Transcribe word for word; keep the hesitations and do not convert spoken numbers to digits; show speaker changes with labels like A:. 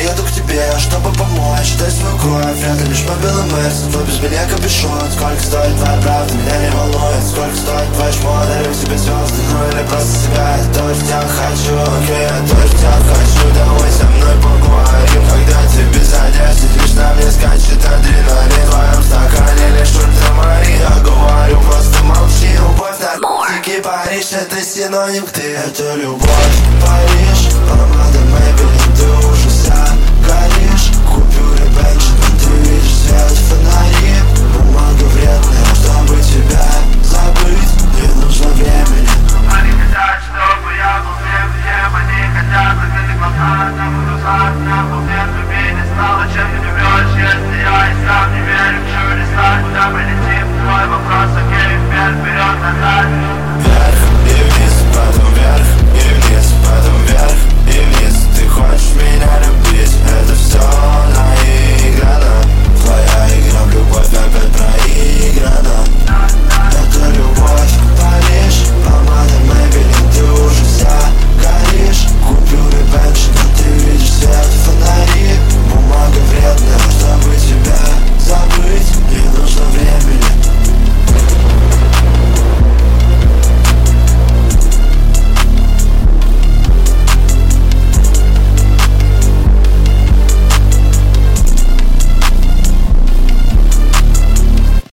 A: еду к тебе, чтобы помочь. Дай свою кровь, рядом лишь по белым мерсам. Твой без меня капюшон. Сколько стоит твоя правда, меня не волнует. Сколько стоит твой шмот, дарю тебе звезды. Ну или просто себя, я тоже тебя хочу. Окей, я тоже тебя хочу. Давай со мной поговорим, когда ты без одежды. Лишь на мне скачет адреналин. В твоем стакане лишь ультрамарин. Я говорю, просто молчи. Любовь, наркотики, Париж, это синоним. Ты это любовь, Париж. Помада Maybelline, ты уже вся горишь. Купюры Benjamin, ты видишь свет в фонари. Бумага вредная, чтобы тебя забыть, не нужно времени.
B: Они хотят, чтобы я был всем, всем. Они хотят закрыть глаза, на глаза, на момент любви не стало. Чем ты живешь, если я и сам не верю в чудеса? Куда мы летим? Твой вопрос, окей, вверх, вперед, назад.
A: Вверх и вниз, потом вверх и вниз, потом